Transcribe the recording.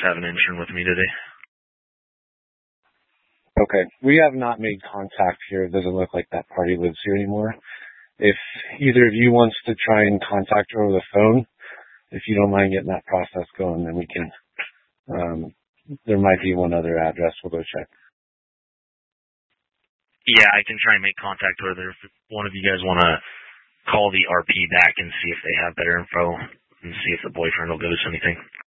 have an intern with me today. Okay. We have not made contact here. It doesn't look like that party lives here anymore. If either of you wants to try and contact her over the phone, if you don't mind getting that process going, then we can, there might be one other address. We'll go check. Yeah, I can try and make contact with her. If one of you guys want to call the RP back and see if they have better info and see if the boyfriend will give us anything.